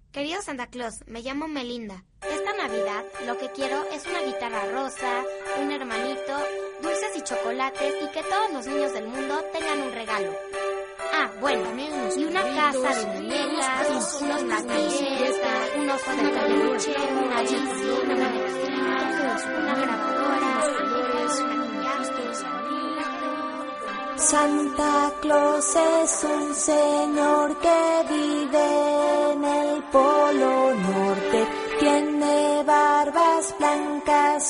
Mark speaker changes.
Speaker 1: Querido Santa Claus, me llamo Melinda. Esta Navidad lo que quiero es una guitarra rosa, un hermanito, dulces y chocolates y que todos los niños del mundo tengan un regalo. Ah, bueno, y una casa de muñecas, unos platillos, un oso de peluche, una bici, una manecilla, una grabadora,
Speaker 2: Santa Claus es un señor que vive en el Polo Norte. Tiene barbas blancas